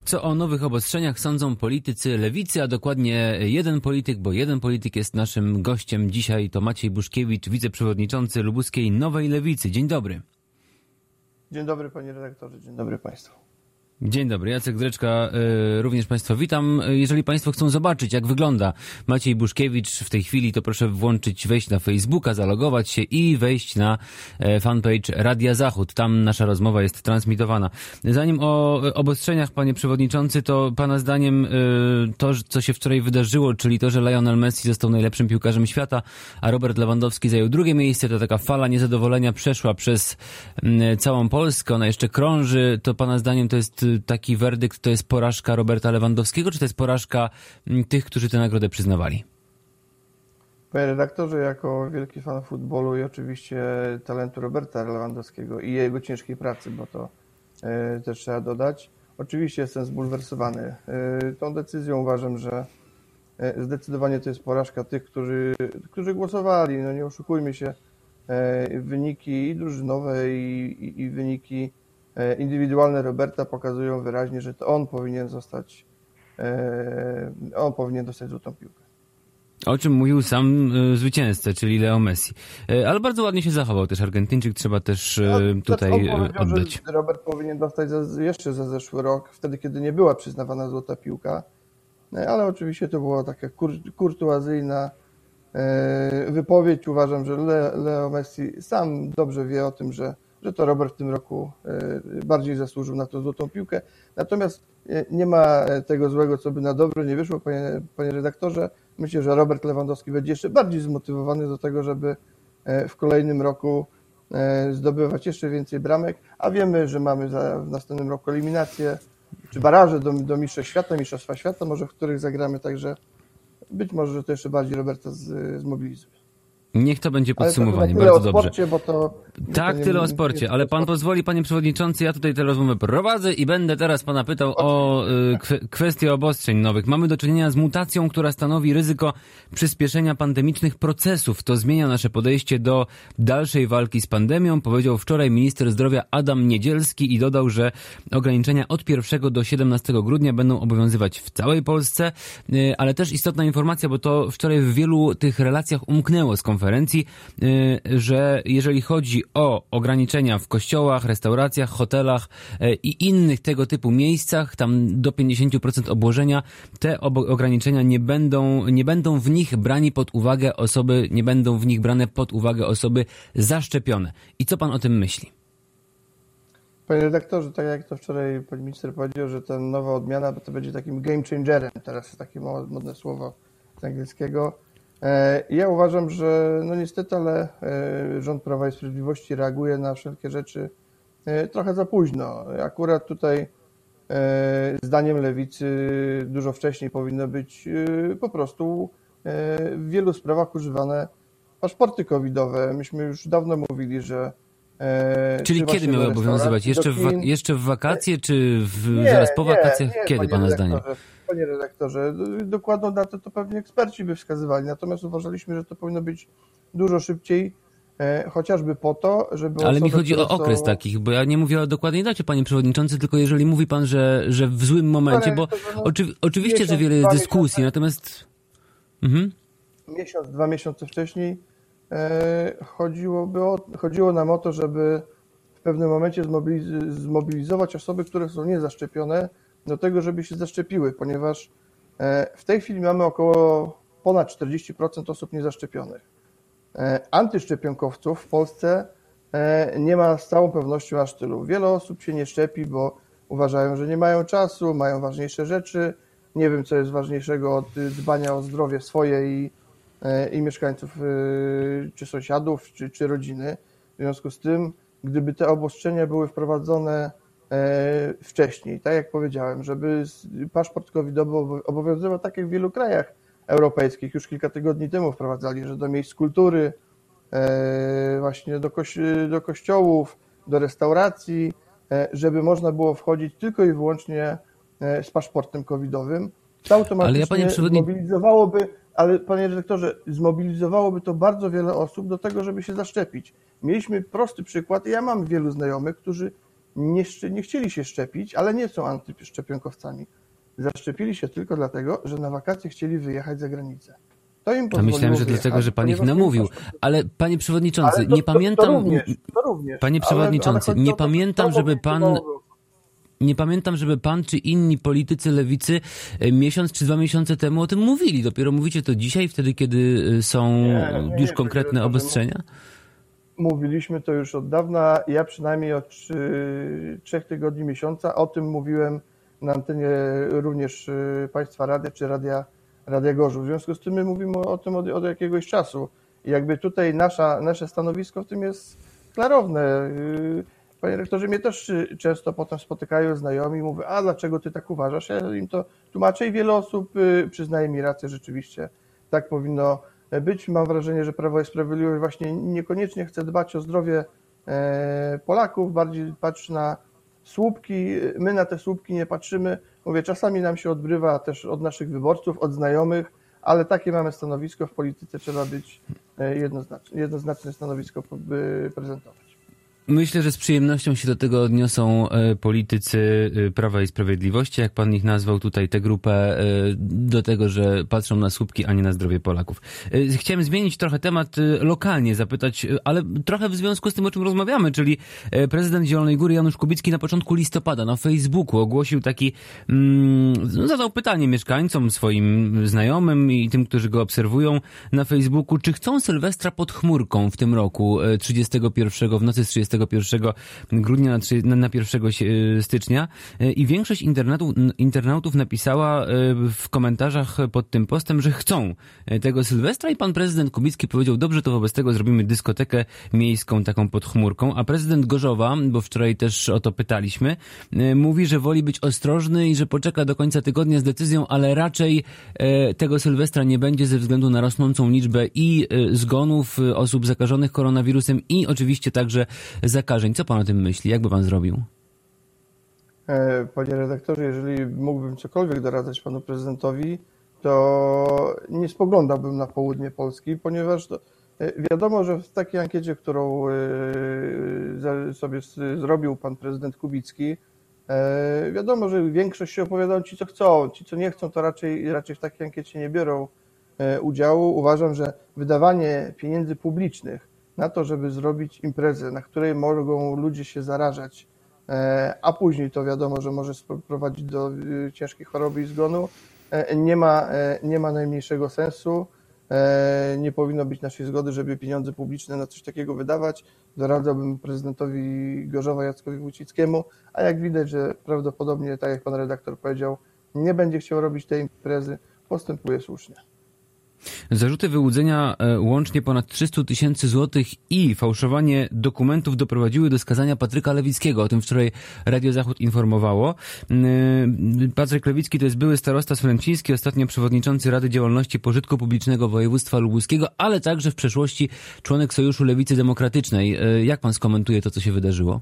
Co o nowych obostrzeniach sądzą politycy lewicy, a dokładnie jeden polityk, bo jeden polityk jest naszym gościem dzisiaj, to Maciej Buszkiewicz, wiceprzewodniczący lubuskiej Nowej Lewicy. Dzień dobry. Dzień dobry panie redaktorze, dzień dobry państwu. Dzień dobry, Jacek Dreczka, również Państwa witam. Jeżeli Państwo chcą zobaczyć, jak wygląda Maciej Buszkiewicz w tej chwili, to proszę wejść na Facebooka, zalogować się i wejść na fanpage Radia Zachód. Tam nasza rozmowa jest transmitowana. Zanim o obostrzeniach, panie przewodniczący, to pana zdaniem to, co się wczoraj wydarzyło, czyli to, że Lionel Messi został najlepszym piłkarzem świata, a Robert Lewandowski zajął drugie miejsce, to taka fala niezadowolenia przeszła przez całą Polskę, ona jeszcze krąży, to pana zdaniem to jest taki werdykt, to jest porażka Roberta Lewandowskiego, czy to jest porażka tych, którzy tę nagrodę przyznawali? Panie redaktorze, jako wielki fan futbolu i oczywiście talentu Roberta Lewandowskiego i jego ciężkiej pracy, bo to też trzeba dodać, oczywiście jestem zbulwersowany. Tą decyzją uważam, że zdecydowanie to jest porażka tych, którzy głosowali. No nie oszukujmy się, wyniki i drużynowe, i wyniki indywidualne Roberta pokazują wyraźnie, że to on powinien dostać złotą piłkę. O czym mówił sam zwycięzca, czyli Leo Messi. Ale bardzo ładnie się zachował też Argentyńczyk, trzeba też tutaj oddać. Że Robert powinien dostać jeszcze za zeszły rok, wtedy kiedy nie była przyznawana złota piłka, ale oczywiście to była taka kurtuazyjna wypowiedź. Uważam, że Leo Messi sam dobrze wie o tym, że to Robert w tym roku bardziej zasłużył na tą złotą piłkę. Natomiast nie ma tego złego, co by na dobre nie wyszło, panie redaktorze. Myślę, że Robert Lewandowski będzie jeszcze bardziej zmotywowany do tego, żeby w kolejnym roku zdobywać jeszcze więcej bramek, a wiemy, że mamy w następnym roku eliminację, czy baraże do Mistrzostwa Świata, może w których zagramy, także być może, że to jeszcze bardziej Roberta zmobilizuje. Niech to będzie podsumowanie, bardzo dobrze. Sporcie, Tyle o sporcie, ale pan pozwoli, panie przewodniczący, ja tutaj tę rozmowę prowadzę i będę teraz pana pytał o kwestię obostrzeń nowych. Mamy do czynienia z mutacją, która stanowi ryzyko przyspieszenia pandemicznych procesów. To zmienia nasze podejście do dalszej walki z pandemią, powiedział wczoraj minister zdrowia Adam Niedzielski i dodał, że ograniczenia od 1 do 17 grudnia będą obowiązywać w całej Polsce, ale też istotna informacja, bo to wczoraj w wielu tych relacjach umknęło z konferencji, że jeżeli chodzi o ograniczenia w kościołach, restauracjach, hotelach i innych tego typu miejscach, tam do 50% obłożenia, te ograniczenia nie będą w nich brane pod uwagę osoby zaszczepione. I co pan o tym myśli? Panie redaktorze, tak jak to wczoraj pan minister powiedział, że ta nowa odmiana to będzie takim game changerem, teraz jest takie modne słowo z angielskiego. Ja uważam, że no niestety, ale rząd Prawa i Sprawiedliwości reaguje na wszelkie rzeczy trochę za późno. Akurat tutaj zdaniem Lewicy dużo wcześniej powinno być po prostu w wielu sprawach używane paszporty covidowe. Myśmy już dawno mówili, że... Czyli kiedy miały obowiązywać? Jeszcze w wakacje, czy zaraz po wakacjach? Kiedy, pana zdaniem? Panie redaktorze, dokładną datę to pewnie eksperci by wskazywali, natomiast uważaliśmy, że to powinno być dużo szybciej, chociażby po to, żeby... Ale mi chodzi o okres takich, bo ja nie mówię o dokładnej dacie, panie przewodniczący, tylko jeżeli mówi pan, że w złym momencie, bo oczywiście, że wiele jest dyskusji, natomiast... Miesiąc, 2 miesiące wcześniej chodziło nam o to, żeby w pewnym momencie zmobilizować osoby, które są niezaszczepione, do tego, żeby się zaszczepiły, ponieważ w tej chwili mamy ponad 40% osób niezaszczepionych. Antyszczepionkowców w Polsce nie ma z całą pewnością aż tylu. Wiele osób się nie szczepi, bo uważają, że nie mają czasu, mają ważniejsze rzeczy. Nie wiem, co jest ważniejszego od dbania o zdrowie swoje i mieszkańców, czy sąsiadów, czy rodziny. W związku z tym, gdyby te obostrzenia były wprowadzone wcześniej, tak jak powiedziałem, żeby paszport covidowy obowiązywał tak jak w wielu krajach europejskich, już kilka tygodni temu wprowadzali, że do miejsc kultury, właśnie do kościołów, do restauracji, żeby można było wchodzić tylko i wyłącznie z paszportem covidowym, to automatycznie panie redaktorze, zmobilizowałoby to bardzo wiele osób do tego, żeby się zaszczepić. Mieliśmy prosty przykład, ja mam wielu znajomych, którzy nie chcieli się szczepić, ale nie są antyszczepionkowcami. Zaszczepili się tylko dlatego, że na wakacje chcieli wyjechać za granicę. To im pozwoliło myślałem, że wyjechać, dlatego, że pan ich namówił. Ale panie przewodniczący, ale nie pamiętam... To również. Panie przewodniczący, ale nie pamiętam, żeby pan... Nie pamiętam, żeby pan czy inni politycy lewicy miesiąc czy 2 miesiące temu o tym mówili. Dopiero mówicie to dzisiaj, wtedy, kiedy są już konkretne obostrzenia? Mówiliśmy to już od dawna. Ja przynajmniej od 3 tygodni, miesiąca o tym mówiłem na antenie również Państwa Rady czy Radia Gorzów. W związku z tym my mówimy o tym od jakiegoś czasu. I jakby tutaj nasze stanowisko w tym jest klarowne. Panie rektorze, mnie też często potem spotykają znajomi i mówią, a dlaczego ty tak uważasz? Ja im to tłumaczę i wiele osób przyznaje mi rację, rzeczywiście tak powinno być. Mam wrażenie, że Prawo i Sprawiedliwość właśnie niekoniecznie chce dbać o zdrowie Polaków, bardziej patrzy na słupki. My na te słupki nie patrzymy. Mówię, czasami nam się odbrywa też od naszych wyborców, od znajomych, ale takie mamy stanowisko w polityce, trzeba być jednoznaczne stanowisko prezentować. Myślę, że z przyjemnością się do tego odniosą politycy Prawa i Sprawiedliwości, jak pan ich nazwał tutaj, tę grupę, do tego, że patrzą na słupki, a nie na zdrowie Polaków. Chciałem zmienić trochę temat lokalnie, zapytać, ale trochę w związku z tym, o czym rozmawiamy, czyli prezydent Zielonej Góry Janusz Kubicki na początku listopada na Facebooku ogłosił taki, zadał pytanie mieszkańcom, swoim znajomym i tym, którzy go obserwują na Facebooku, czy chcą Sylwestra pod chmurką w tym roku 31, w nocy z 31 grudnia na 1 stycznia i większość internautów napisała w komentarzach pod tym postem, że chcą tego Sylwestra i pan prezydent Kubicki powiedział, dobrze, to wobec tego zrobimy dyskotekę miejską taką pod chmurką, a prezydent Gorzowa, bo wczoraj też o to pytaliśmy, mówi, że woli być ostrożny i że poczeka do końca tygodnia z decyzją, ale raczej tego Sylwestra nie będzie ze względu na rosnącą liczbę i zgonów osób zakażonych koronawirusem i oczywiście także zakażeń. Co pan o tym myśli? Jak by pan zrobił? Panie redaktorze, jeżeli mógłbym cokolwiek doradzać panu prezydentowi, to nie spoglądałbym na południe Polski, ponieważ wiadomo, że w takiej ankiecie, którą sobie zrobił pan prezydent Kubicki, wiadomo, że większość się opowiadają ci, co chcą. Ci, co nie chcą, to raczej w takiej ankiecie nie biorą udziału. Uważam, że wydawanie pieniędzy publicznych na to, żeby zrobić imprezę, na której mogą ludzie się zarażać, a później to wiadomo, że może prowadzić do ciężkiej choroby i zgonu, nie ma najmniejszego sensu. Nie powinno być naszej zgody, żeby pieniądze publiczne na coś takiego wydawać. Doradzałbym prezydentowi Gorzowa Jackowi Wójcickiemu, a jak widać, że prawdopodobnie, tak jak pan redaktor powiedział, nie będzie chciał robić tej imprezy, postępuje słusznie. Zarzuty wyłudzenia łącznie ponad 300 000 złotych i fałszowanie dokumentów doprowadziły do skazania Patryka Lewickiego. O tym wczoraj Radio Zachód informowało. Patryk Lewicki to jest były starosta słęczyński, ostatnio przewodniczący Rady Działalności Pożytku Publicznego Województwa Lubuskiego, ale także w przeszłości członek Sojuszu Lewicy Demokratycznej. Jak pan skomentuje to, co się wydarzyło?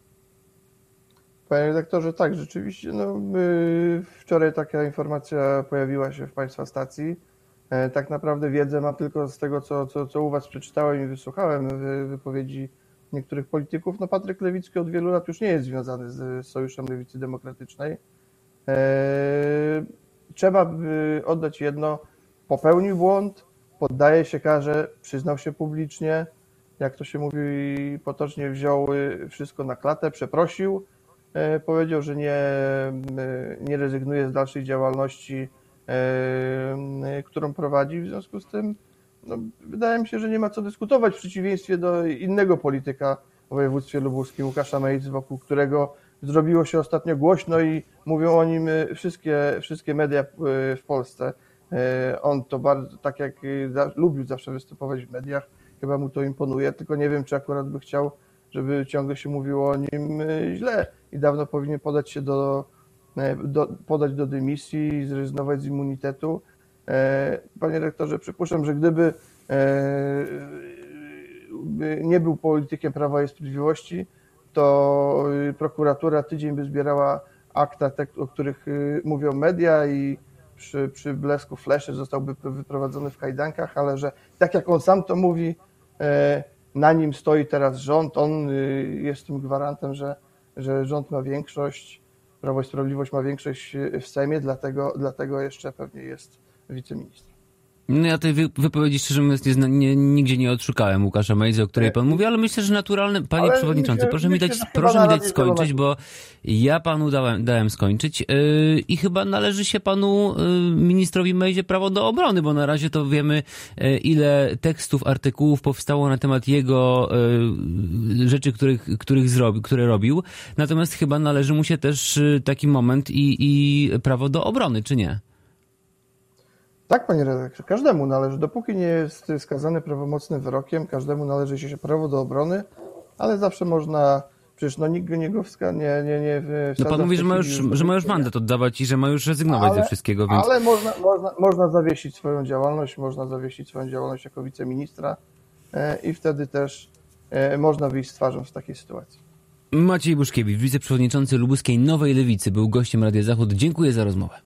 Panie redaktorze, tak, rzeczywiście. Wczoraj taka informacja pojawiła się w państwa stacji. Tak naprawdę wiedzę mam tylko z tego, co u was przeczytałem i wysłuchałem wypowiedzi niektórych polityków. Patryk Lewicki od wielu lat już nie jest związany z Sojuszem Lewicy Demokratycznej. Trzeba oddać jedno, popełnił błąd, poddaje się karze, przyznał się publicznie, jak to się mówi potocznie, wziął wszystko na klatę, przeprosił, powiedział, że nie rezygnuje z dalszej działalności, którą prowadzi. W związku z tym wydaje mi się, że nie ma co dyskutować w przeciwieństwie do innego polityka w województwie lubuskim, Łukasza Mejzy, wokół którego zrobiło się ostatnio głośno i mówią o nim wszystkie media w Polsce. On to bardzo, tak jak lubił zawsze występować w mediach, chyba mu to imponuje, tylko nie wiem, czy akurat by chciał, żeby ciągle się mówiło o nim źle i dawno powinien podać do dymisji i zrezygnować z immunitetu. Panie rektorze, przypuszczam, że gdyby nie był politykiem Prawa i Sprawiedliwości, to prokuratura tydzień by zbierała akta, te, o których mówią media i przy blesku fleszy zostałby wyprowadzony w kajdankach, ale że tak jak on sam to mówi, na nim stoi teraz rząd, on jest tym gwarantem, że że rząd ma większość, Prawo i Sprawiedliwość ma większość w Sejmie, dlatego jeszcze pewnie jest wiceministrem. No ja tej wypowiedzi, szczerze mówiąc, nigdzie nie odszukałem Łukasza Mejzy, o której pan mówi, ale myślę, że naturalne... Panie przewodniczący, proszę mi dać skończyć, bo ja panu dałem skończyć i chyba należy się panu ministrowi Mejzie prawo do obrony, bo na razie to wiemy, ile tekstów, artykułów powstało na temat jego rzeczy, które robił. Natomiast chyba należy mu się też taki moment i prawo do obrony, czy nie? Tak, panie redaktorze, każdemu należy, dopóki nie jest skazany prawomocnym wyrokiem, każdemu należy się prawo do obrony, ale zawsze można, przecież nikt go nie wsadza. No pan mówi, że ma już mandat oddawać i że ma już rezygnować ze wszystkiego, więc... Ale można zawiesić swoją działalność jako wiceministra i wtedy też można wyjść z twarzą z takiej sytuacji. Maciej Buszkiewicz, wiceprzewodniczący lubuskiej Nowej Lewicy, był gościem Radia Zachód. Dziękuję za rozmowę.